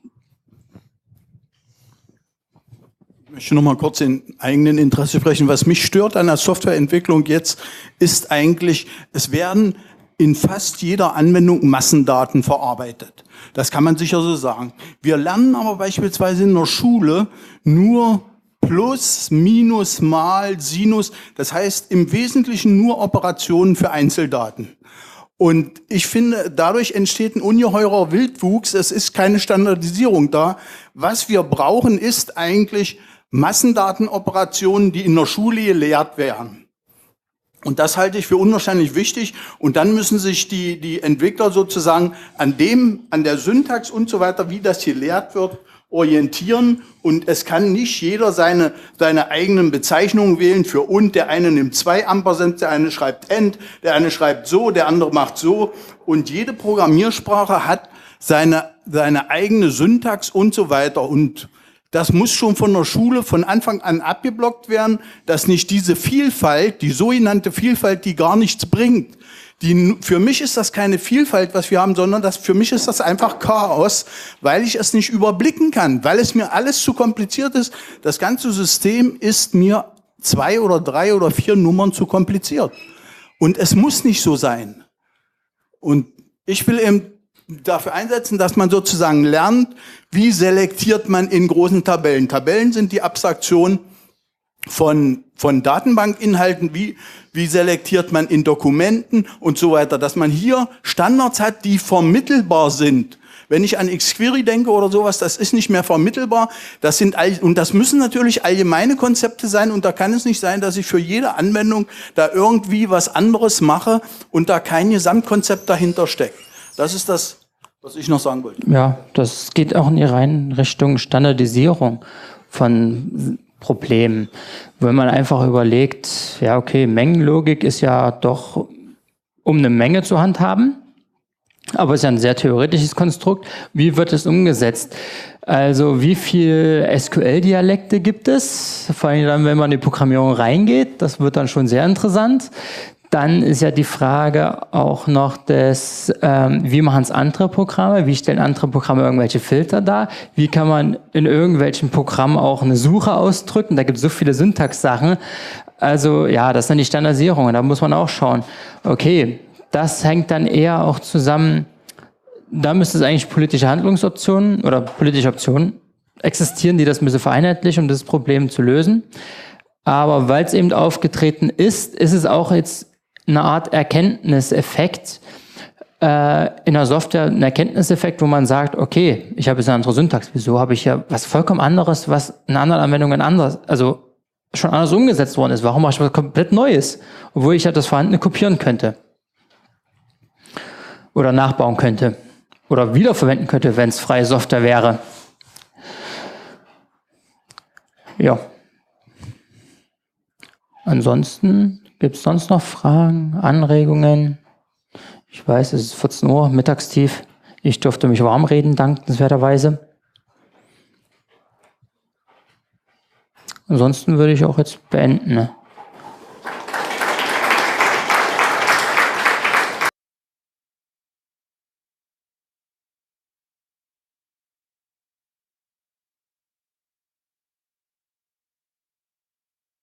Ich möchte noch mal kurz in eigenen Interesse sprechen. Was mich stört an der Softwareentwicklung jetzt, ist eigentlich, es werden in fast jeder Anwendung Massendaten verarbeitet. Das kann man sicher so sagen. Wir lernen aber beispielsweise in der Schule nur Plus, Minus, Mal, Sinus. Das heißt im Wesentlichen nur Operationen für Einzeldaten. Und ich finde, dadurch entsteht ein ungeheurer Wildwuchs. Es ist keine Standardisierung da. Was wir brauchen, ist eigentlich Massendatenoperationen, die in der Schule gelehrt werden. Und das halte ich für unwahrscheinlich wichtig. Und dann müssen sich die Entwickler sozusagen an der Syntax und so weiter, wie das hier gelehrt wird, orientieren. Und es kann nicht jeder seine eigenen Bezeichnungen wählen für und. Der eine nimmt 2 Ampersand, der eine schreibt end, der eine schreibt so, der andere macht so. Und jede Programmiersprache hat seine eigene Syntax und so weiter. Und das muss schon von der Schule von Anfang an abgeblockt werden, dass nicht diese Vielfalt, die sogenannte Vielfalt, die gar nichts bringt. Für mich ist das keine Vielfalt, was wir haben, sondern für mich ist das einfach Chaos, weil ich es nicht überblicken kann, weil es mir alles zu kompliziert ist. Das ganze System ist mir 2 oder 3 oder 4 Nummern zu kompliziert. Und es muss nicht so sein. Und ich will eben dafür einsetzen, dass man sozusagen lernt, wie selektiert man in großen Tabellen. Tabellen sind die Abstraktion von Datenbankinhalten, wie selektiert man in Dokumenten und so weiter, dass man hier Standards hat, die vermittelbar sind. Wenn ich an XQuery denke oder sowas, das ist nicht mehr vermittelbar. Und das müssen natürlich allgemeine Konzepte sein. Und da kann es nicht sein, dass ich für jede Anwendung da irgendwie was anderes mache und da kein Gesamtkonzept dahinter steckt. Das ist das, was ich noch sagen wollte. Ja, das geht auch in die reine Richtung Standardisierung von Problemen. Wenn man einfach überlegt, ja okay, Mengenlogik ist ja doch, um eine Menge zu handhaben, aber es ist ja ein sehr theoretisches Konstrukt. Wie wird es umgesetzt? Also wie viel SQL-Dialekte gibt es? Vor allem dann, wenn man in die Programmierung reingeht, das wird dann schon sehr interessant. Dann ist ja die Frage auch noch wie machen es andere Programme? Wie stellen andere Programme irgendwelche Filter dar? Wie kann man in irgendwelchen Programmen auch eine Suche ausdrücken? Da gibt es so viele Syntax-Sachen. Also ja, das sind die Standardisierungen. Da muss man auch schauen. Okay, das hängt dann eher auch zusammen. Da müsste es eigentlich politische Handlungsoptionen oder politische Optionen existieren, die das ein bisschen vereinheitlichen, um das Problem zu lösen. Aber weil es eben aufgetreten ist, ist es auch jetzt eine Art Erkenntniseffekt in der Software, ein Erkenntniseffekt, wo man sagt, okay, ich habe jetzt eine andere Syntax, wieso habe ich ja was vollkommen anderes, was in anderen Anwendungen also schon anders umgesetzt worden ist, warum mache ich was komplett Neues, obwohl ich ja das Vorhandene kopieren könnte oder nachbauen könnte oder wiederverwenden könnte, wenn es freie Software wäre. Ja. Ansonsten gibt es sonst noch Fragen, Anregungen? Ich weiß, es ist 14 Uhr, mittagstief. Ich durfte mich warm reden, dankenswerterweise. Ansonsten würde ich auch jetzt beenden. Ne?